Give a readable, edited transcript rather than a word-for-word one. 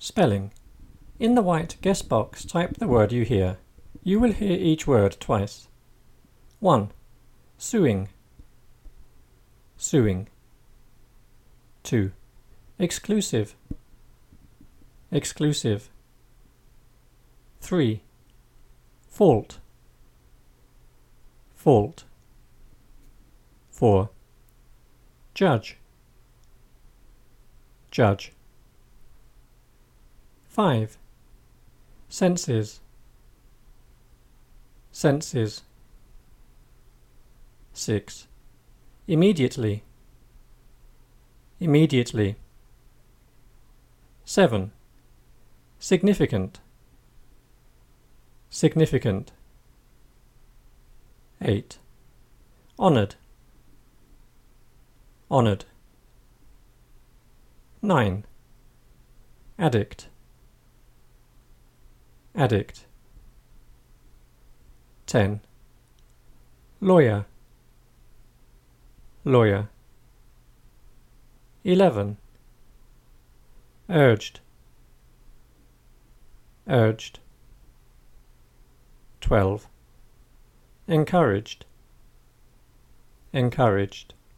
Spelling. In the white guess box, type the word you hear. You will hear each word twice. 1. Suing. Suing. 2. Exclusive. Exclusive. 3. Fault. Fault. 4. Judge. Judge. 5. Senses. Senses. 6. Immediately. Immediately. 7. Significant. Significant. 8. Honoured. Honoured. 9. Addict. Addict. 10. Lawyer. Lawyer. 11. Urged. Urged. 12. Encouraged. Encouraged.